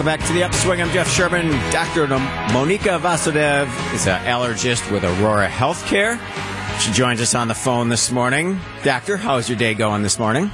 Welcome back to The Upswing. I'm Jeff Sherman. Dr. Monika Vasudev is an allergist with Aurora Healthcare. She joins us on the phone this morning. Doctor, how's your day going this morning?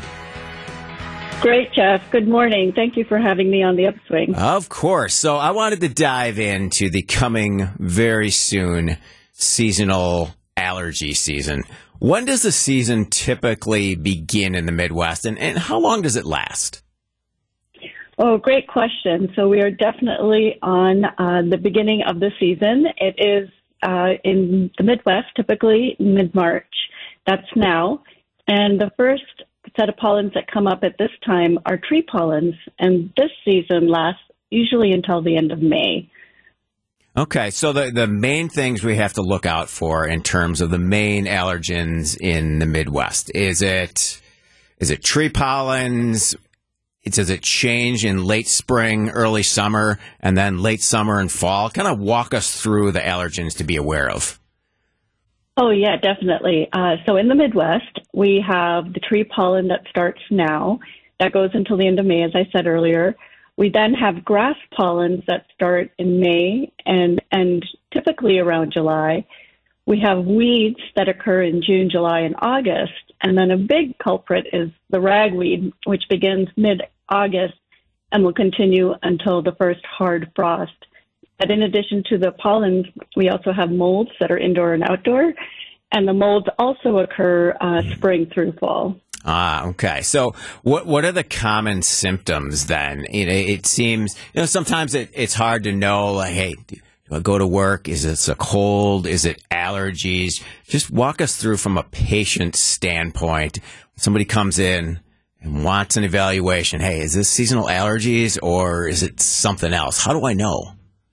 Great, Jeff. Good morning. Thank you for having me on The Upswing. Of course. So I wanted to dive into the coming very soon seasonal allergy season. When does the season typically begin in the Midwest, and how long does it last? Oh, great question. So we are definitely on the beginning of the season. It is in the Midwest, typically mid-March. That's now. And the first set of pollens that come up at this time are tree pollens, and this season lasts usually until the end of May. Okay, so the main things we have to look out for in terms of the main allergens in the Midwest, is it tree pollens? Does it change in late spring, early summer, and then late summer and fall? Kind of walk us through the allergens to be aware of. Oh, yeah, definitely. So in the Midwest, we have the tree pollen that starts now. That goes until the end of May, as I said earlier. We then have grass pollens that start in May and typically around July. We have weeds that occur in June, July, and August. And then a big culprit is the ragweed, which begins mid-August and will continue until the first hard frost. But in addition to the pollens, we also have molds that are indoor and outdoor. And the molds also occur spring through fall. Okay. So what are the common symptoms then? It seems, sometimes it's hard to know, like, hey, do I go to work? Is this a cold? Is it allergies? Just walk us through from a patient standpoint. Somebody comes in and wants an evaluation. Hey, is this seasonal allergies or is it something else? How do I know?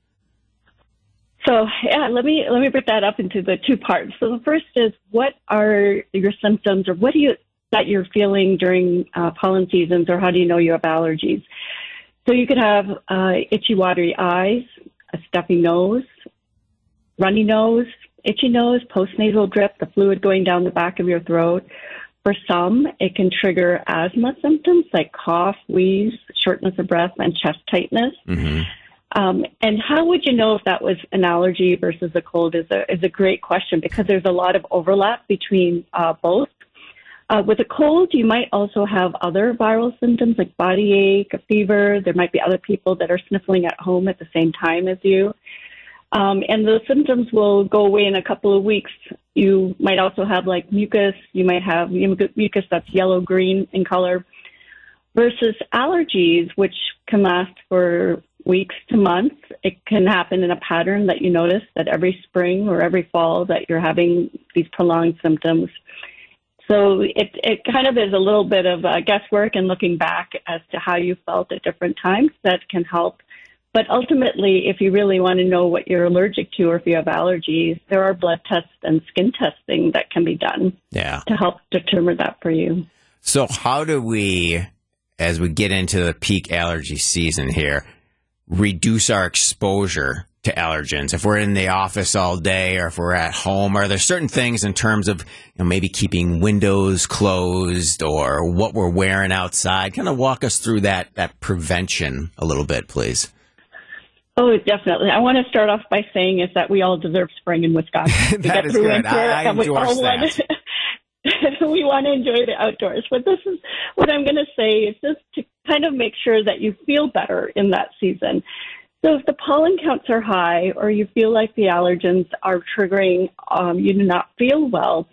So, yeah, let me break that up into the two parts. So the first is, what are your symptoms, or what do you that you're feeling during pollen seasons, or how do you know you have allergies? So you could have itchy, watery eyes, a stuffy nose, runny nose, itchy nose, postnasal drip, the fluid going down the back of your throat. For some, it can trigger asthma symptoms like cough, wheeze, shortness of breath, and chest tightness. Mm-hmm. And how would you know if that was an allergy versus a cold is a great question, because there's a lot of overlap between both. With a cold, you might also have other viral symptoms like body ache, a fever. There might be other people that are sniffling at home at the same time as you. And those symptoms will go away in a couple of weeks. You might also have like mucus. You might have mucus that's yellow-green in color. Versus allergies, which can last for weeks to months. It can happen in a pattern that you notice that every spring or every fall that you're having these prolonged symptoms. So it kind of is a little bit of guesswork and looking back as to how you felt at different times that can help. But ultimately, if you really want to know what you're allergic to or if you have allergies, there are blood tests and skin testing that can be done to help determine that for you. So how do we, as we get into the peak allergy season here, reduce our exposure to allergens? If we're in the office all day or if we're at home, are there certain things in terms of maybe keeping windows closed or what we're wearing outside? Kind of walk us through that prevention a little bit, please. Oh, definitely. I want to start off by saying is that we all deserve spring in Wisconsin. That is good. I endorse that. We want to enjoy the outdoors. But this is what I'm going to say is just to kind of make sure that you feel better in that season. So if the pollen counts are high or you feel like the allergens are triggering you to not feel well,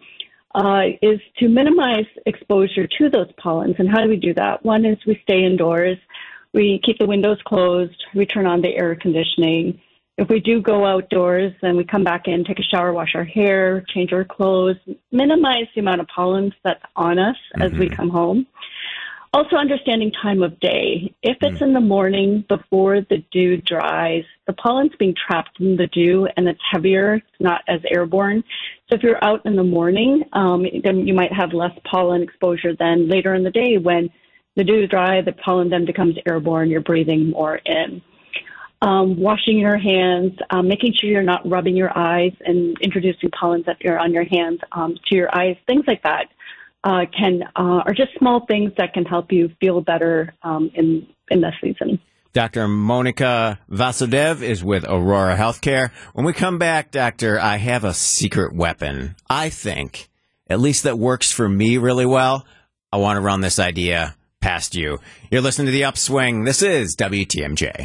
is to minimize exposure to those pollens. And how do we do that? One is we stay indoors. We keep the windows closed. We turn on the air conditioning. If we do go outdoors, then we come back in, take a shower, wash our hair, change our clothes, minimize the amount of pollens that's on us as we come home. Also understanding time of day. If it's in the morning before the dew dries, the pollen's being trapped in the dew and it's heavier, it's not as airborne. So if you're out in the morning, then you might have less pollen exposure than later in the day when the dew is dry, the pollen then becomes airborne, you're breathing more in. Washing your hands, making sure you're not rubbing your eyes and introducing pollens that are on your hands to your eyes, things like that. Are just small things that can help you feel better in this season. Dr. Monica Vasudev is with Aurora Healthcare. When we come back, Doctor, I have a secret weapon, I think, at least that works for me really well. I want to run this idea past you. You're listening to The Upswing. This is WTMJ.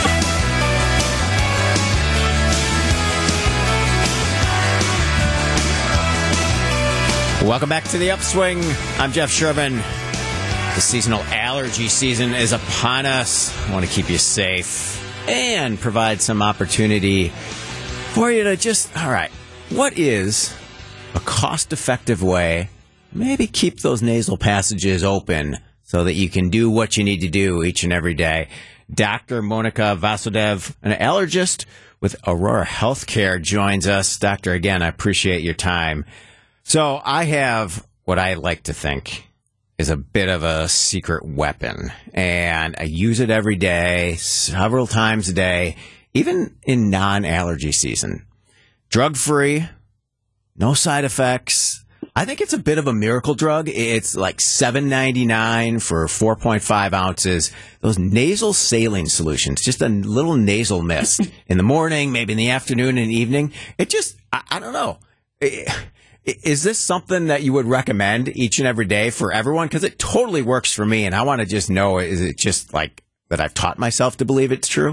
Welcome back to The Upswing. I'm Jeff Sherman. The seasonal allergy season is upon us. I want to keep you safe and provide some opportunity for you to just, all right, what is a cost-effective way to maybe keep those nasal passages open so that you can do what you need to do each and every day? Dr. Monica Vasudev, an allergist with Aurora Healthcare, joins us. Doctor, again, I appreciate your time. So I have what I like to think is a bit of a secret weapon, and I use it every day, several times a day, even in non-allergy season. Drug-free, no side effects. I think it's a bit of a miracle drug. It's like $7.99 for 4.5 ounces. Those nasal saline solutions, just a little nasal mist in the morning, maybe in the afternoon and evening. It just, I don't know. Is this something that you would recommend each and every day for everyone? Because it totally works for me, and I want to just know, is it just like that I've taught myself to believe it's true?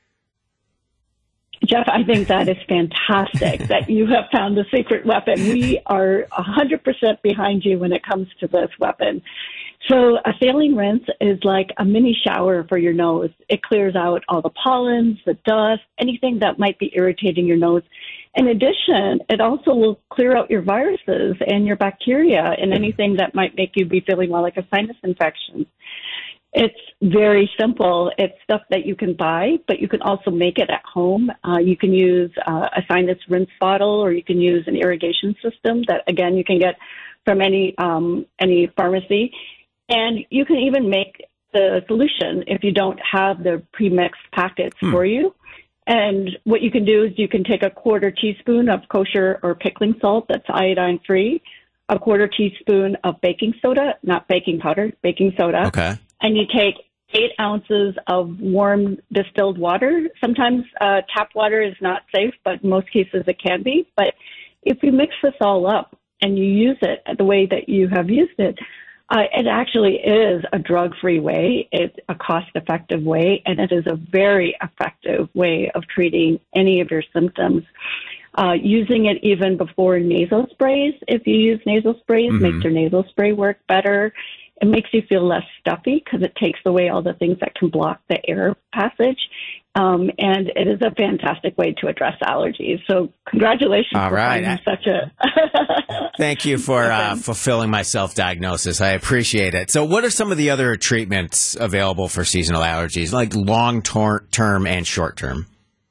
Jeff, I think that is fantastic that you have found the secret weapon. We are 100% behind you when it comes to this weapon. So a saline rinse is like a mini shower for your nose. It clears out all the pollens, the dust, anything that might be irritating your nose. In addition, it also will clear out your viruses and your bacteria and anything that might make you be feeling well, like a sinus infection. It's very simple. It's stuff that you can buy, but you can also make it at home. You can use a sinus rinse bottle, or you can use an irrigation system that, again, you can get from any pharmacy. And you can even make the solution if you don't have the pre-mixed packets for you. And what you can do is you can take a quarter teaspoon of kosher or pickling salt that's iodine-free, a quarter teaspoon of baking soda, not baking powder, baking soda. Okay. And you take 8 ounces of warm distilled water. Sometimes tap water is not safe, but in most cases it can be. But if you mix this all up and you use it the way that you have used it, it actually is a drug-free way. It's a cost-effective way, and it is a very effective way of treating any of your symptoms. Using it even before nasal sprays, if you use nasal sprays, makes your nasal spray work better. It makes you feel less stuffy because it takes away all the things that can block the air passage. And it is a fantastic way to address allergies. So congratulations for finding such a... Thank you for fulfilling my self-diagnosis. I appreciate it. So what are some of the other treatments available for seasonal allergies, like long-term and short-term?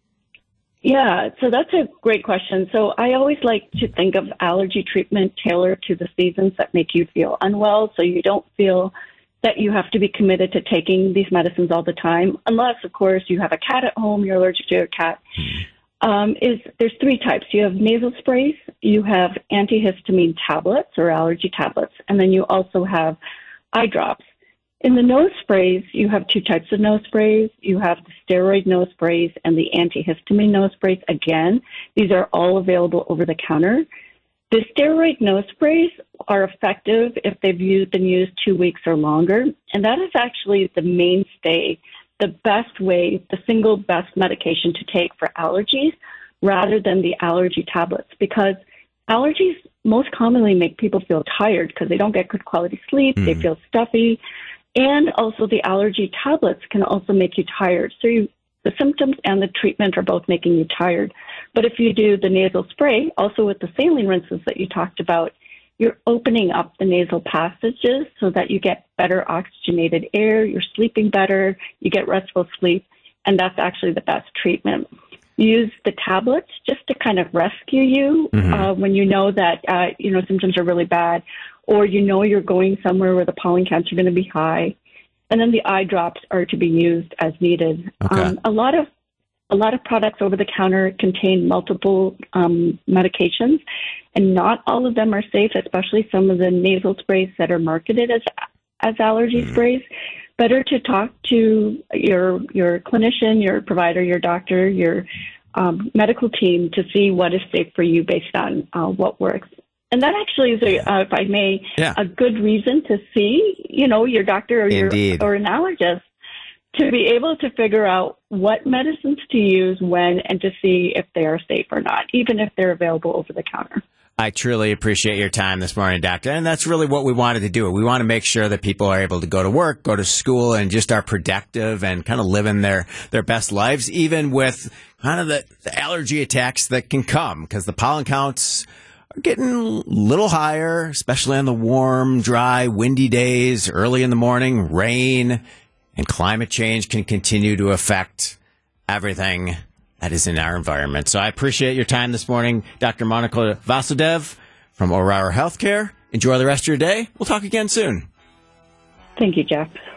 Yeah, so that's a great question. So I always like to think of allergy treatment tailored to the seasons that make you feel unwell, so you don't feel that you have to be committed to taking these medicines all the time, unless, of course, you have a cat at home, you're allergic to your cat. There's 3 types. You have nasal sprays, you have antihistamine tablets or allergy tablets, and then you also have eye drops. In the nose sprays, you have 2 types of nose sprays. You have the steroid nose sprays and the antihistamine nose sprays. Again, these are all available over the counter. The steroid nose sprays are effective if they've been used 2 weeks or longer, and that is actually the mainstay, the best way, the single best medication to take for allergies rather than the allergy tablets, because allergies most commonly make people feel tired because they don't get good quality sleep, they feel stuffy, and also the allergy tablets can also make you tired. So the symptoms and the treatment are both making you tired. But if you do the nasal spray, also with the saline rinses that you talked about, you're opening up the nasal passages so that you get better oxygenated air, you're sleeping better, you get restful sleep, and that's actually the best treatment. Use the tablets just to kind of rescue you when you know that symptoms are really bad, or you're going somewhere where the pollen counts are going to be high. And then the eye drops are to be used as needed. Okay. A lot of products over the counter contain multiple medications, and not all of them are safe, especially some of the nasal sprays that are marketed as allergy sprays. better to talk to your clinician, your provider, your doctor, your medical team to see what is safe for you based on what works. And that actually is, if I may, a good reason to see, your doctor or or an allergist to be able to figure out what medicines to use when and to see if they are safe or not, even if they're available over the counter. I truly appreciate your time this morning, Doctor. And that's really what we wanted to do. We want to make sure that people are able to go to work, go to school, and just are productive and kind of living their best lives, even with kind of the allergy attacks that can come, because the pollen counts are getting a little higher, especially on the warm, dry, windy days, early in the morning, rain, and climate change can continue to affect everything that is in our environment. So I appreciate your time this morning, Dr. Monica Vasudev from Aurora Healthcare. Enjoy the rest of your day. We'll talk again soon. Thank you, Jeff.